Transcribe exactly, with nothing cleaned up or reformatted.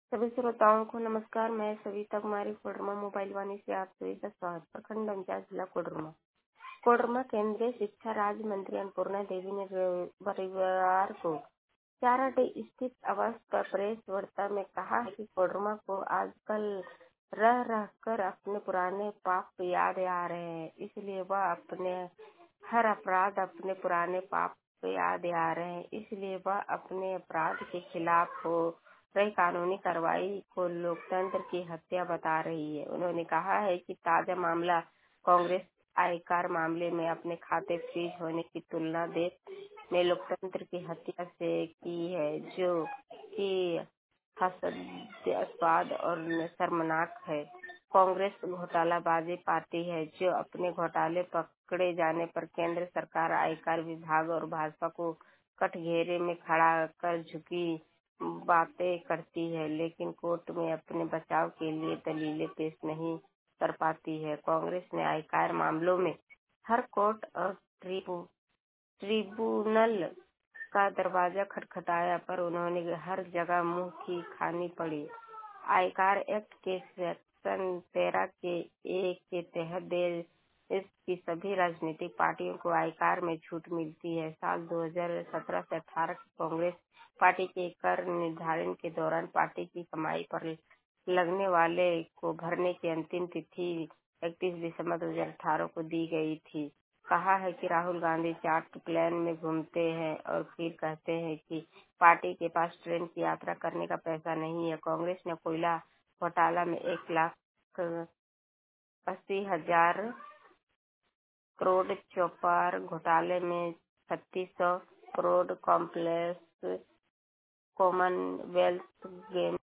सभी श्रोताओं को नमस्कार। मैं सविता कुमारी कोडरमा मोबाइल वाणी से आप सभी का स्वागत। प्रखंड अंचार जिला कोडरमा कोडरमा केंद्रीय शिक्षा राज्य मंत्री अन्नपूर्णा देवी ने रविवार को चाराडी स्थित आवास पर प्रेस वार्ता में कहा है कि कोडरमा को आजकल रह रह कर अपने पुराने पाप याद आ रहे हैं, इसलिए वह अपने हर अपराध अपने पुराने पाप याद आ रहे हैं इसलिए वह अपने अपराध के खिलाफ हो रही कानूनी कार्रवाई को लोकतंत्र की हत्या बता रही है। उन्होंने कहा है कि ताजा मामला कांग्रेस आयकर मामले में अपने खाते फ्रीज होने की तुलना देश में लोकतंत्र की हत्या से की है, जो कि हास्यास्पद और शर्मनाक है। कांग्रेस घोटालाबाजी पार्टी है जो अपने घोटाले पकड़े जाने पर केंद्र सरकार, आयकर विभाग और भाजपा को कटघरे में खड़ा कर झुकी बातें करती है, लेकिन कोर्ट में अपने बचाव के लिए दलीलें पेश नहीं कर पाती है। कांग्रेस ने आयकर मामलों में हर कोर्ट और ट्रिब्यू ट्रिब्यूनल का दरवाजा खटखटाया, पर उन्होंने हर जगह मुंह की खानी पड़ी। आयकर एक्ट के सेक्शन तेरह के ए के तहत देश की सभी राजनीतिक पार्टियों को आयकर में छूट मिलती है। साल दो हज़ार सत्रह से अठारह की कांग्रेस पार्टी के कर निर्धारण के दौरान पार्टी की कमाई पर लगने वाले को भरने की अंतिम तिथि इकतीस दिसंबर दो हज़ार अठारह को दी गई थी। कहा है कि राहुल गांधी चार्ट प्लेन में घूमते हैं और फिर कहते हैं कि पार्टी के पास ट्रेन की यात्रा करने का पैसा नहीं है। कांग्रेस ने कोयला घोटाला में एक लाख अस्सी हजार करोड़, चौपार घोटाले में छत्तीस सौ करोड़, कॉम्प्लेक्स कॉमनवेल्थ गेम